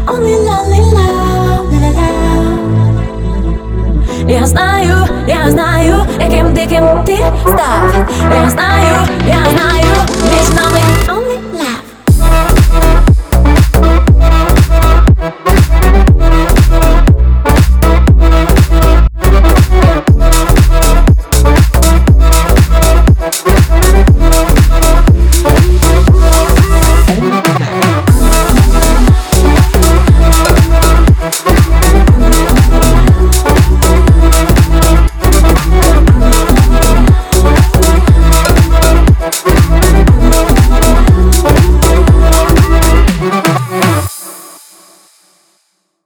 only la. Я знаю, яким диким ти став. Я знаю, між нами